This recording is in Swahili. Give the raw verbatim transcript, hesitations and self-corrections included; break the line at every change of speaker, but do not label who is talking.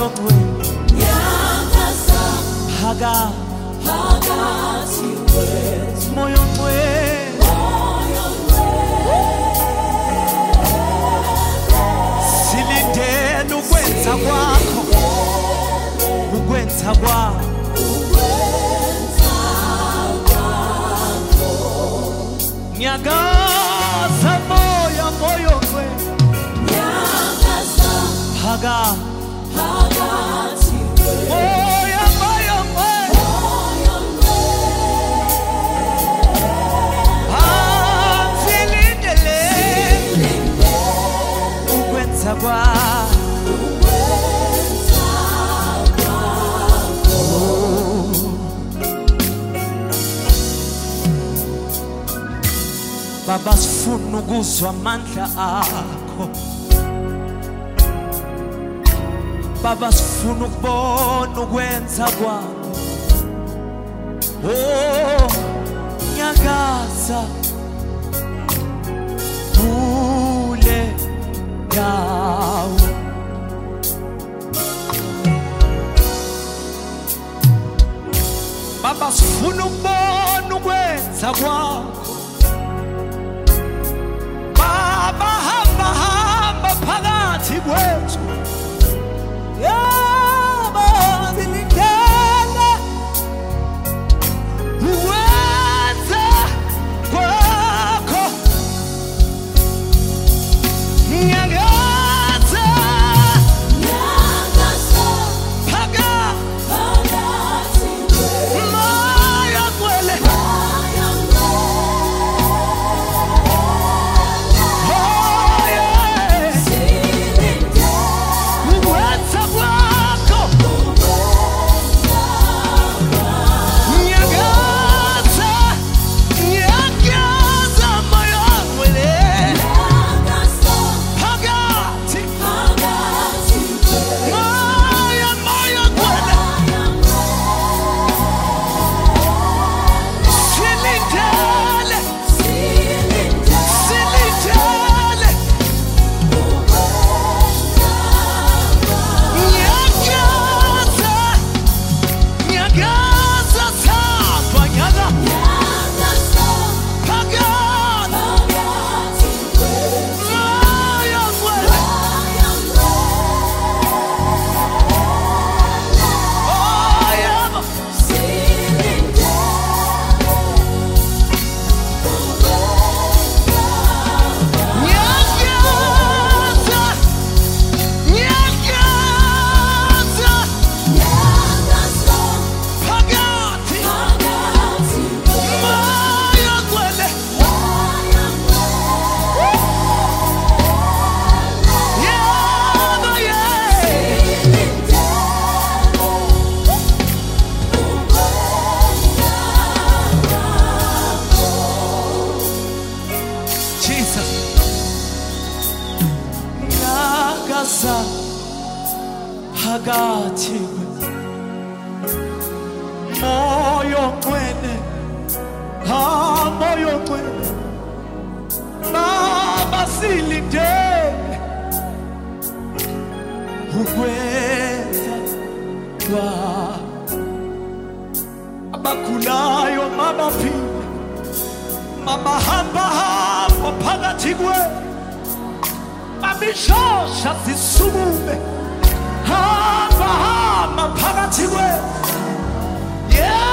moyo mwe
nyakaza
haga
phakathi kwethu
moyo mwe
moyo mwe
silindele ukwenza kwakho ukwenza kwakho nyakaza moyo moyo mwe
nyakaza
haga
phakathi kwethu
moyo moyo mwe
moyo mwe
ah silindele ukwenza kwakho Baba sifuna ukuzwa amandla akho Baba sifuna ukubona ukwenza kwakho Oh nyakaza kule ndawo Baba sifuna ukubona ukwenza kwakho Baba hamba hamba phakathi kwethu yabo zilindele ukwenza kwakho nyakaza
nyakaza
phakathi
phakathi kwethu
moya kwele
moyo mwe
oh yeah
silindele
ukwenza kwakho nyakaza nyakaza moya kwele
nyakaza
phakathi
phakathi kwethu
moya moya kwele silindele silindele nyakaza nyakaza samba nyaka phakathi moya kwele oh yebo nyakaza nyakaza phakathi moya kwele yebo yeah Jesus nyakaza phakathi moyo mwene ha moyo mwene Baba silindele ukwenza kwakho abagulayo mabaphile mabahamba hamba phakathi kwethu babishosha zisukume hamba hamba phakathi kwethu yeah